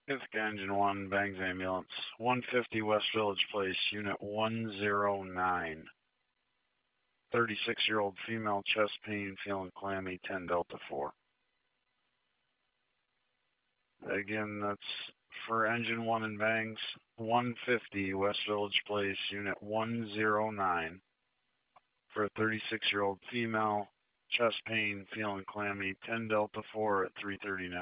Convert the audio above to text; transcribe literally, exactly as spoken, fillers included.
Ithaca Engine one, Bangs Ambulance. one fifty West Village Place, Unit one oh nine. thirty-six-year-old female, chest pain, feeling clammy, ten Delta four. Again, that's for Engine one and Bangs. one fifty West Village Place, Unit one oh nine. For a thirty-six-year-old female, chest pain, feeling clammy, ten Delta four at three thirty-nine.